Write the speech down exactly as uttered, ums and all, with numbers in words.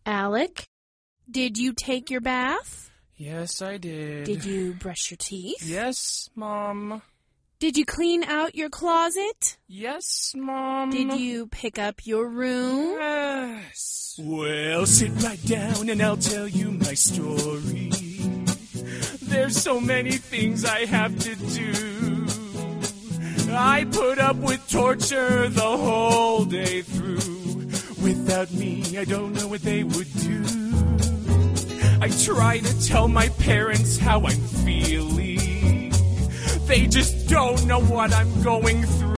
Alec, did you take your bath? Yes, I did. Did you brush your teeth? Yes, Mom. Did you clean out your closet? Yes, Mom. Did you pick up your room? Yes. Well, sit right down and I'll tell you my story. There's so many things I have to do. I put up with torture the whole day through. Without me, I don't know what they would do. I try to tell my parents how I'm feeling. They just don't know what I'm going through.